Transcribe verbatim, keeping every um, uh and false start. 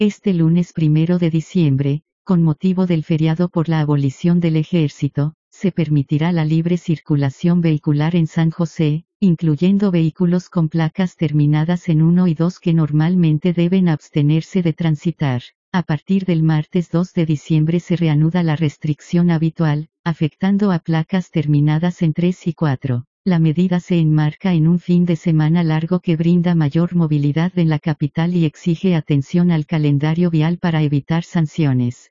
Este lunes primero de diciembre, con motivo del feriado por la abolición del ejército, se permitirá la libre circulación vehicular en San José, incluyendo vehículos con placas terminadas en uno y dos que normalmente deben abstenerse de transitar. A partir del martes dos de diciembre se reanuda la restricción habitual, afectando a placas terminadas en tres y cuatro. La medida se enmarca en un fin de semana largo que brinda mayor movilidad en la capital y exige atención al calendario vial para evitar sanciones.